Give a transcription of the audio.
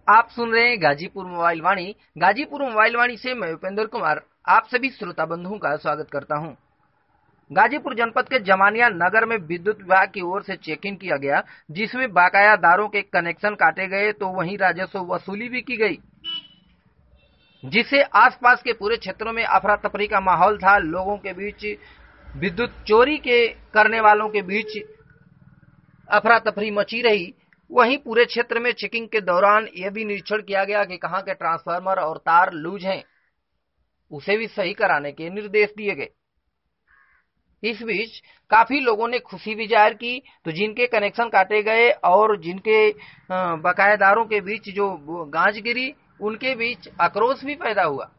आप सुन रहे हैं गाजीपुर मोबाइल वाणी। गाजीपुर मोबाइल वाणी से मैं उपेंद्र कुमार आप सभी श्रोता बंधुओं का स्वागत करता हूं। गाजीपुर जनपद के जमानिया नगर में विद्युत विभाग की ओर से चेकिंग किया गया, जिसमें बकायादारों के कनेक्शन काटे गए तो वहीं राजस्व वसूली भी की गई, जिससे आसपास के पूरे क्षेत्रों में अफरा तफरी का माहौल था। लोगों के बीच विद्युत चोरी के करने वालों के बीच अफरा तफरी मची रही। वहीं पूरे क्षेत्र में चेकिंग के दौरान यह भी निरीक्षण किया गया कि कहां के ट्रांसफार्मर और तार लूज हैं, उसे भी सही कराने के निर्देश दिए गए। इस बीच काफी लोगों ने खुशी भी जाहिर की, तो जिनके कनेक्शन काटे गए और जिनके बकायेदारों के बीच जो गांज गिरी, उनके बीच आक्रोश भी पैदा हुआ।